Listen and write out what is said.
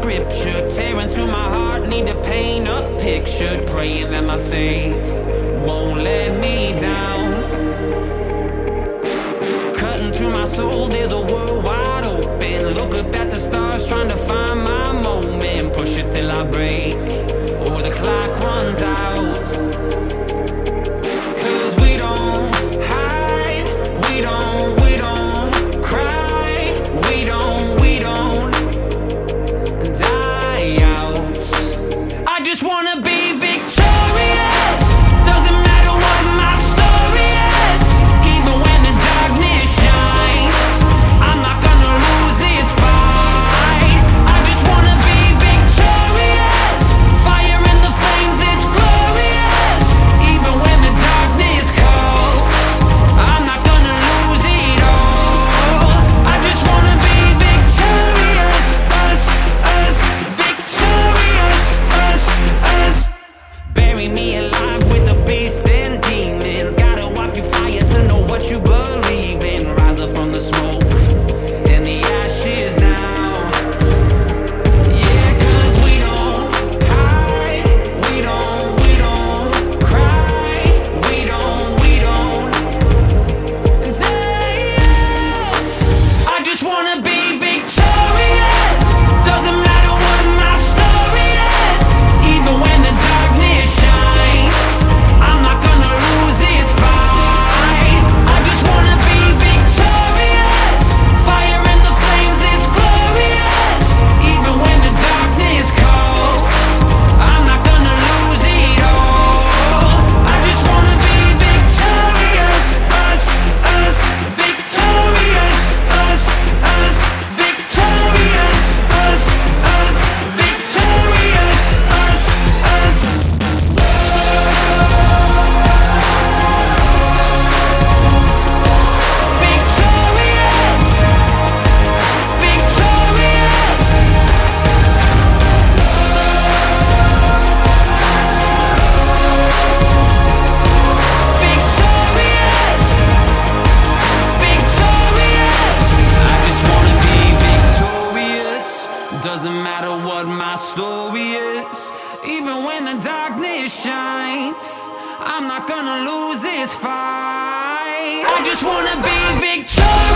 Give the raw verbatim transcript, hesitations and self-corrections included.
scripture, tearing through my heart, need to paint a picture, praying that my faith won't let me down. Cutting through my soul, there's a world wide open. Look up at the stars, trying to find my moment. Push it till I break, or the clock runs out. Cause we don't hide, we don't, we don't cry, we don't, we don't die out. I just wanna be victorious. Doesn't matter what my story is. Even when the darkness shines, I'm not gonna lose this fight. I just wanna be victorious. Fire in the flames, it's glorious. Even when the darkness calls, I'm not gonna lose it all. I just wanna be victorious. Us, us, victorious. Us, us. Bury me alive with the beast and demons. Gotta walk through fire to know what you believe in. Rise up from the smoke and the ashes now. Yeah, cause we don't hide, we don't, we don't cry, we don't, we don't die out. I just wanna be victorious. Doesn't matter what my story is. Even when the darkness shines, I'm not gonna lose this fight. I just wanna be victorious. Fire in the flames, it's glorious. Even when the darkness calls, I'm not gonna lose it all. I just wanna be victorious. Us, us, victorious. Us, us, victorious. Us, us, victorious. Us, us. Victorious, victorious. Victorious, victorious. I just wanna be victorious. Doesn't matter what my story is. Even when the darkness shines, I'm not gonna lose this fight. I just wanna be victorious.